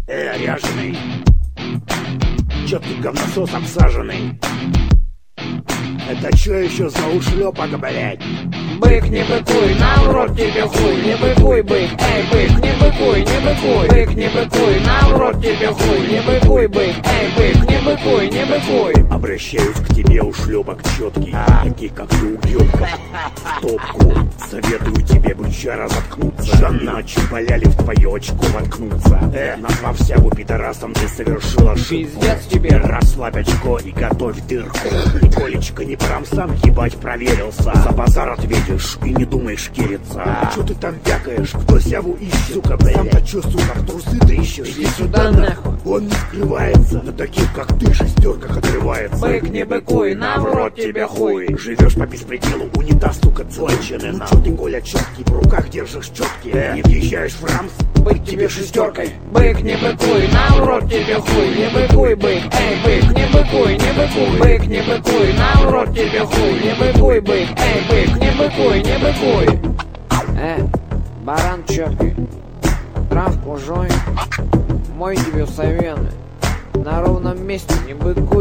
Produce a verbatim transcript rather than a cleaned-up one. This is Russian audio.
Э, ряженый, чё ты говносос обсаженный? Это чё еще за ушлепок, блядь? Бык, не быкуй, на в рот тебе хуй, не быкуй, бык, эй, бык, не быкуй, не быкуй, бык, не быкуй, на в рот тебе хуй, не быкуй, бык, эй, бык, не быкуй, не быкуй. Обращаюсь к тебе, ушлепок четкий, таких как ты, уёбков. В топку советую тебе, бычара, заткнуться, иначе боляли в твое очко воткнуться. Э, назвав сяву пидорасом, ты совершила ошибку. Пиздец тебе. Расслабь очко и готовь дырку. Николечка, не прям сам ебать проверился. За базар ответишь и не думаешь кириться. А чё ты там вякаешь? Кто сяву ищет? Сука, блядь. Сам-то чё, сука, в трусы дрищешь? Иди сюда, нахуй. Он не скрывается, на таких, как ты, шестерках отрывается. Бык, не быкуй, на в рот тебе хуй. Живешь по беспределу, унитаз, сука, целоченный. Ну чё ты, Коля, четкий, в руках держишь четкий. Э, не въезжаешь в рамс, Бык тебе шестеркой. Бык, не быкуй, на в рот тебе хуй, не быкуй, бык, эй, бык, не быкуй, не быкуй, бык, не быкуй, на в рот тебе хуй, не быкуй, бык, эй, бык, не быкуй, не быкуй. Э, баран четкий, травку жуй, мой тебе совены, на ровном месте не быкуй.